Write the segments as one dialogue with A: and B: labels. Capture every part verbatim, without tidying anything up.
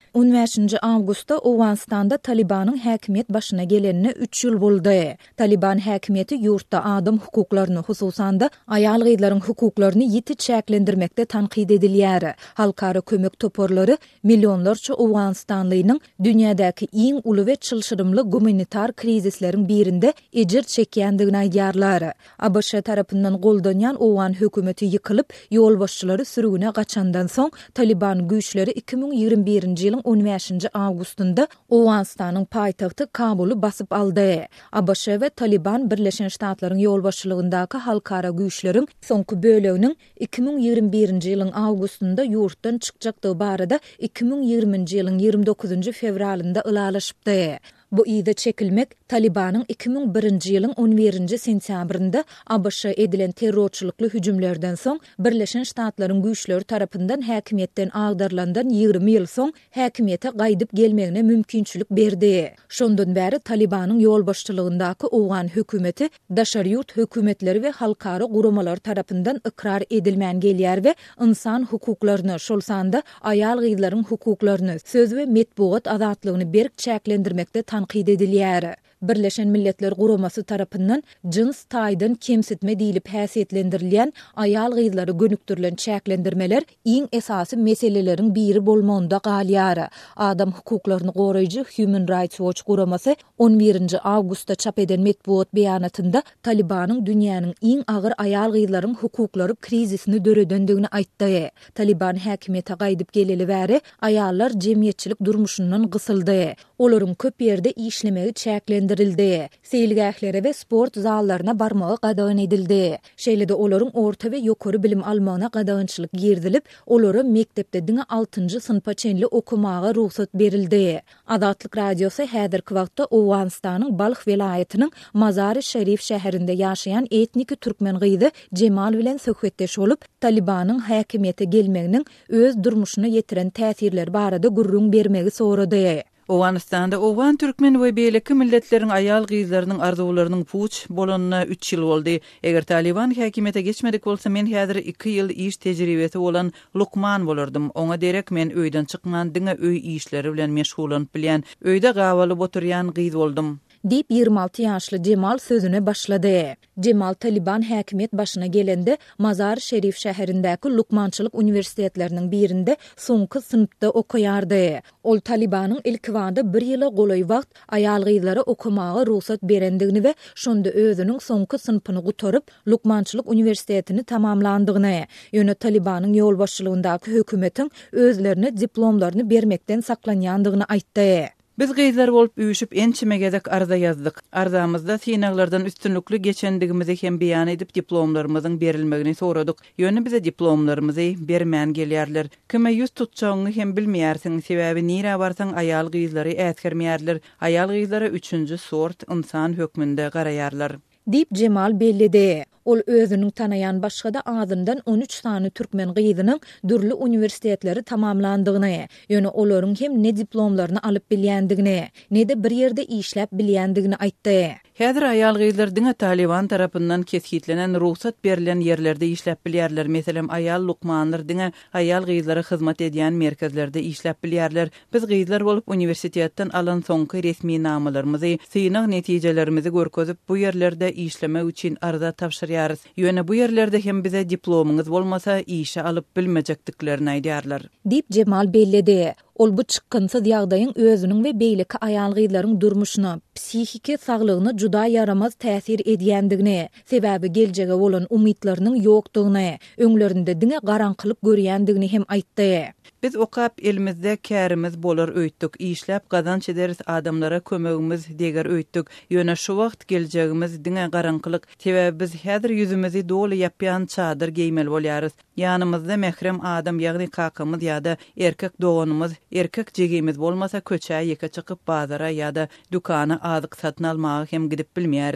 A: on beşinji awgustda Awganistanda Talibanyň häkimiýet başyna gelenine üç ýyl boldy. Taliban häkimiýeti ýurtda adam hukuklaryny, hususanda aýal gyzlaryň hukuklaryny ýiti çäklendirmekde tanqid edilýär. Halkara kömek toporlary millionlarça Awganistanlynyň dünýädäki iň uly we çylşyrymly gumanitar krizisleriň birinde ejir çekýändigini aýdýarlar. A B Ş tarapyndan goldanýan Awgan hökümeti ýykylyp, ýol başçylary sürgüne gaçandan soň Taliban güýçleri iki bin ýigirme birinji ýylyň on beşinji awgustunda Awganistanyň paýtagty Kabuly basyp aldy. A B Ş we Taliban Birleşen Ştatlaryň ýol başçylygyndaky halkara güýçleriň soňky böleginiň iki bin ýigirme birinji ýylyň awgustunda ýurtdan çykjakdygy barada iki bin ýigriminji ýylyň ýigrimine dokuzunjy fevralynda ylalaşypdy. Bu ýyda çekilmek Talibanyň iki bin birinji ýylyň on birinji sentýabrynda A B Ş edilen terrorçylykly hüjümlerden soň Birleşen Ştatlaryň güýçleri tarapyndan häkimiýetden agdarlandan ýigirme ýyl soň häkimiýete gaýdyp gelmegine mümkinçilik berdi. Şondan bäri Talibanyň ýol başçylygyndaky Awgan hökümeti daşary ýurt hökümetleri we halkara guramalar tarapyndan ikrar edilmän gelýär we insan hukuklaryny, şol sanda aýal gyzlaryň hukuklaryny, söz we metbuat azatlygyny berk çäklendirmekde tanqid edilýär. Birleşen Milletler Guramasy tarapyndan jins taýdan kemsitme diýilip häsiýetlendirilýän aýal gyzlary gönüktirilen çäklendirmeler iň esasy meseleleriň biri bolmagynda galýar. Adam hukuklaryny goraýjy Human Rights Watch Guramasy on birinji awgustda çap eden metbuat beýanatynda Talibanyň dünýäniň iň agyr aýal gyzlaryň hukuklary krizisini döredendigini aýtdy. Taliban häkimiýete gaýdyp geleli bäri aýallar jemgyýetçilik durmuşyndan gysyldy. Olaryň köp ýerde işlemegi çäklendirildi. Seýilgählere we sport zallaryna barmagy gadagyn edildi. Şeýle-de olaryň orta we ýokary bilim almagyna gadagynçylyk girdilip, olary mektepde diňe altynjy sınpa çenli okumaga ruhsat berildi. Adatlyk radiosu häzirki wagtda Awganistanyň Balkh welaýatynyň Mazar-ı Şerif şäherinde ýaşaýan etnik türkmen gyzy Cemal bilen söhbetdeş bolup, Talibanyň häkimiýete gelmeginiň öz durmuşyna ýetiren täsirleri barada gurrun bermegi sorady.
B: Awganistanda Awgan türkmen we beýleki milletleriň aýal gyzlarynyň arzularynyň puç bolanyna üç ýyl boldy. Eger Taliban häkimiýete geçmedik bolsa, men häzir iki ýyl iş tejribesi bolan Lukman bolardym. Oňa derek men öýden çykman diňe öý işleri bilen meşgulanyp bilýän, öýde gawalyp oturýan gyz boldum.
A: Dip ýigirme alty ýaşly Cemal sözüne başlady. Cemal Taliban häkimiýet başyna gelende Mazar-ı Şerif şäherindäki Lukmançylyk universitetleriniň birinde soňky sınıpda okuýardy. Ol Talibanyň ilk wagtda bir ýyla golaý wagt aýal gyzlary okumaga ruhsat berendigini we şonda özüniň soňky sınıpyny gutaryp Lukmançylyk universitetini tamamlandygyny, ýöne Talibanyň ýol başçylygyndaky hökümetiň özlerine diplomlaryny bermekden saklanýandygyny aýtdy.
B: Biz gyzlar bolup üýüşüp ençimegedek arza yazdyk. Arzamyzda sinaglardan üstünlükli geçendigimizi hem beýan edip diplomlarymyzyň berilmegini soradyk. Ýöne bize diplomlarymyzy bermän gelýärler. Kime ýüz tutjagyny hem bilmeýärsiň, sebäbi nire barsaň aýal gyzlary ätkermeýärler. Aýal gyzlary üçünji sort insan hökmünde garaýarlar.
A: Dip Cemal bellidi. Ol özüniň tanayan başga-da azyndan on üç sany türkmen gyzynyň dürli universitetleri tamamlandygyny, ýöne olaryň hem ne diplomlaryny alyp bilýändigini, ne de bir ýerde işläp bilýändigini aýtdy.
B: Häzir aýal gyzlar diňe Taliban tarapyndan kesgitlenen ruhsat berilen ýerlerde işläp bilýärler. Meselem aýal Lukmanlar diňe aýal gyzlary hyzmat edýän merkezlerde işläp bilýärler. Biz gyzlar bolup universitetden alan soňky resmi namalarymyzy, synag netijelerimizi görkezip bu ýerlerde işlemek üçin arza tapşyrýar. Ýöne bu ýerlerde hem bize diplomuňyz bolmasa işe alyp bilmejekdiklerini aýdýarlar.
A: Dip Cemal bellidi. Ol bu çykynsyz ýagdaýyň özüniň we beýleki aýal gyzlaryň durmuşyna, psihiki saglygyna juda yaramaz täsir edýändigini, sebäbi geljege bolan umytlarynyň ýokdugyny, öňlerinde diňe garanqylyk görýändigini hem aýtdy.
B: Biz okap elimizde kärimiz bolar öýtdik, işläp gazanç ederiz, adamlara kömegimiz deger öýtdik. Ýöne şu wagt geljegimiz diňe garanqylyk, sebäbi biz häzir ýüzümizi doly ýapýan çadyr geýmeli bolýarys. Ýanymyzda mehrem adam, ýagny kakymyz ýa-da erkek doganymyz, erkek jegimiz bolmasa köçä ýeke çykyp bazara ýa-da dükana azyk satyn almagy hem gidip bilmeýäris.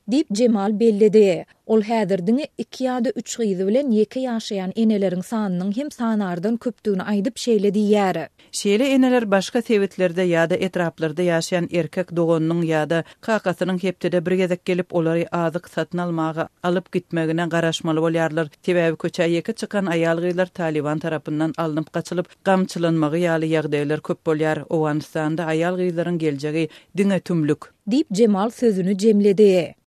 A: Dip Cemal bellidi. Ol häzirdiňe iki ýa-da üç gyzy bilen ýeke ýaşaýan eneleriň sanynyň hem sanardan köpdügini aýdyp şeýle diýýär.
B: Şeýle eneler başga sebetlerde ýa-da etraplarda ýaşaýan erkek doganynyň ýa-da kakasynyň hepdede bir gezek gelip olary azyk satyn almagy alyp gitmegine garaşmaly bolýarlar. Sebäbi köçäýeke çykan aýal gyzlar Taliban tarapyndan alınıp gaçylyp gamçylanmagy ýaly ýagdaýlar köp bolýar. Owganystanda aýal gyzlaryň geljegi diňe tümlük. Dip
A: Cemal sözünü jemledi.